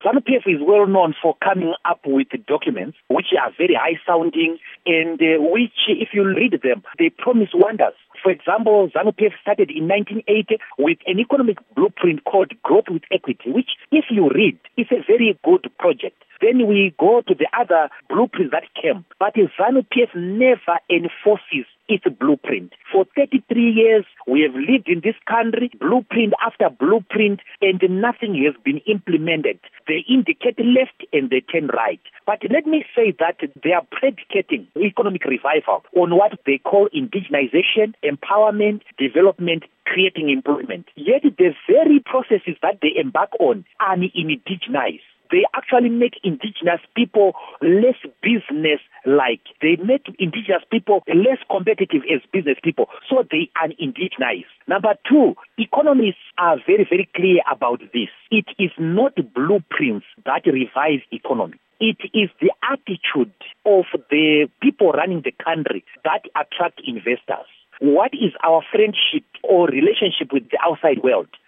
ZANU-PF is well known for coming up with documents which are very high-sounding and which, if you read them, they promise wonders. For example, ZANU-PF started in 1980 with an economic blueprint called Growth with Equity, which, if you read, is a very good project. Then we go to the other blueprints that came. But ZANU-PF never enforces its blueprint. For 33 years, we have lived in this country, blueprint after blueprint, and nothing has been implemented. They indicate left and they turn right. But let me say that they are predicating economic revival on what they call indigenization, empowerment, development, creating employment. Yet the very processes that they embark on are indigenized. They actually make indigenous people less business-like. They make indigenous people less competitive as business people, so they are indigenized. Number two, economists are very, very clear about this. It is not blueprints that revive economy. It is the attitude of the people running the country that attract investors. What is our friendship or relationship with the outside world?